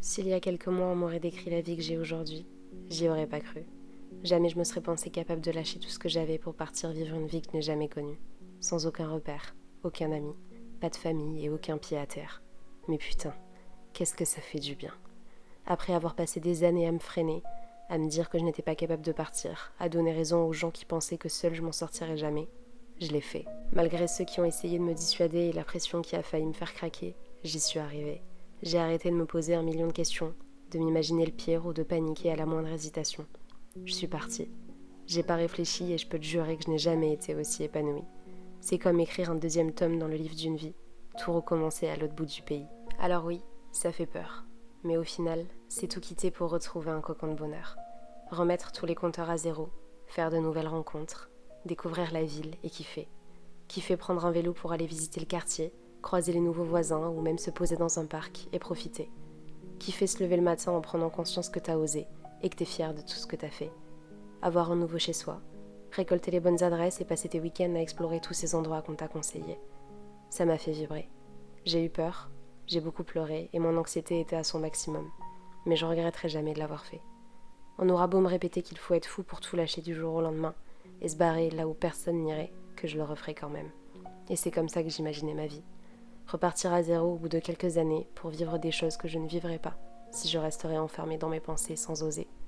S'il y a quelques mois on m'aurait décrit la vie que j'ai aujourd'hui, j'y aurais pas cru. Jamais je me serais pensée capable de lâcher tout ce que j'avais pour partir vivre une vie que je n'ai jamais connue. Sans aucun repère, aucun ami, pas de famille et aucun pied à terre. Mais putain, qu'est-ce que ça fait du bien. Après avoir passé des années à me freiner, à me dire que je n'étais pas capable de partir, à donner raison aux gens qui pensaient que seule je m'en sortirais jamais, je l'ai fait. Malgré ceux qui ont essayé de me dissuader et la pression qui a failli me faire craquer, j'y suis arrivée. J'ai arrêté de me poser 1 million de questions, de m'imaginer le pire ou de paniquer à la moindre hésitation. Je suis partie. J'ai pas réfléchi et je peux te jurer que je n'ai jamais été aussi épanouie. C'est comme écrire un deuxième tome dans le livre d'une vie, tout recommencer à l'autre bout du pays. Alors oui, ça fait peur. Mais au final, c'est tout quitter pour retrouver un cocon de bonheur. Remettre tous les compteurs à zéro, faire de nouvelles rencontres, découvrir la ville et kiffer. Kiffer prendre un vélo pour aller visiter le quartier, croiser les nouveaux voisins ou même se poser dans un parc et profiter. Kiffer se lever le matin en prenant conscience que t'as osé et que t'es fier de tout ce que t'as fait. Avoir un nouveau chez soi, récolter les bonnes adresses et passer tes week-ends à explorer tous ces endroits qu'on t'a conseillés. Ça m'a fait vibrer. J'ai eu peur, j'ai beaucoup pleuré et mon anxiété était à son maximum. Mais je regretterai jamais de l'avoir fait. On aura beau me répéter qu'il faut être fou pour tout lâcher du jour au lendemain et se barrer là où personne n'irait, que je le referai quand même. Et c'est comme ça que j'imaginais ma vie. Repartir à zéro au bout de quelques années pour vivre des choses que je ne vivrai pas si je resterais enfermée dans mes pensées sans oser.